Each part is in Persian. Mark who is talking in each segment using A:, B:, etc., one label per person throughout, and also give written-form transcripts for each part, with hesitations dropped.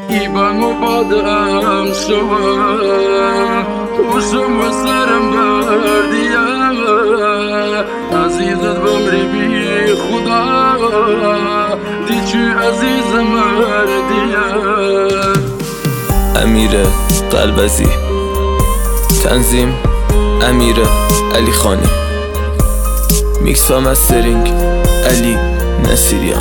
A: ایبان و بادم شوم خوشم و سرم بردیم عزیزت بمری بی خدا دیچی عزیزم مردیم.
B: امیر قلبزی، تنظیم امیر علی خانی، میکس و مسترینگ علی نصیریان.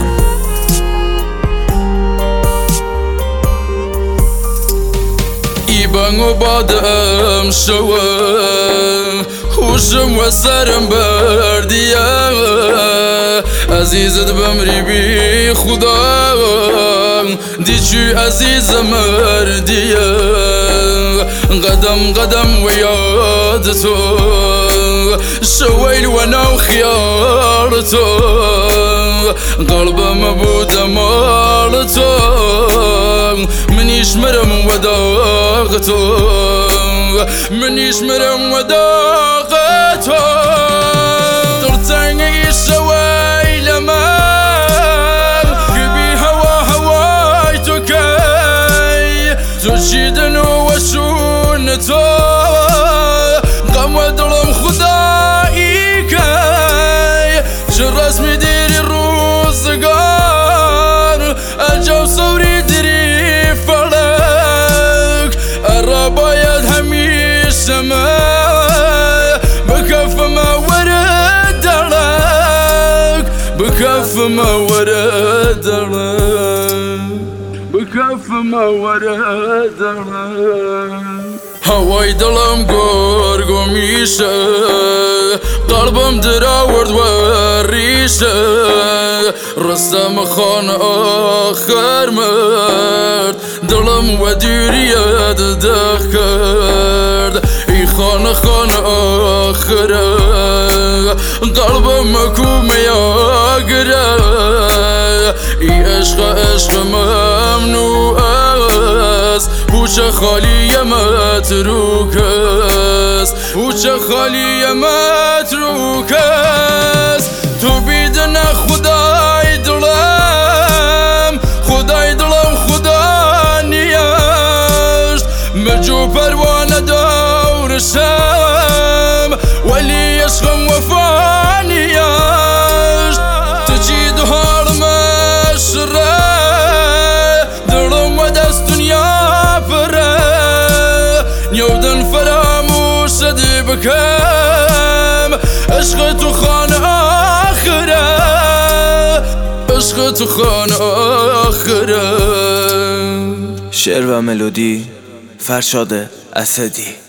A: ایبان و بادم شوم خوشم و سرم بردیم عزیزت بمری بی خدا دیچی عزیزم مردیم. قدم قدم و یاد تو شویل و نو خیال تو قلبم بود مال تو منیش مرم و داغ تو منیش مرم و داغ تو درتنگی شویل من که بی هوا هوای تو کی تو چیدن و شون تو غم و دلم خدایی کی چه رسمی دیری روزگار الجو صوری دیری فلک ارا باید همیشه من بکف ما ورد دلک بکف ما ورد دلک بکف ما ورد دلک. هوای دلم گرگو میشه قلبم در آورد و ریشه رستم خان آخر مرد دلم و دیریت ده کرد ای خان خان آخره قلبم کوم یاگره ای عشق عشق ممنوع است بوچه خالی متروک است بوچه خالی متروک است. تو بیدن خدای دلم خدای دلم خدا نیست مجو پروانه دورشم ولی عشقم وفا نیست تجید حال مشره دلم و دست دنیا پره نیودن فراموش دی بکم عشق تو خان آخره عشق تو خان آخره.
B: شعر و ملودی فرشاد اسدی.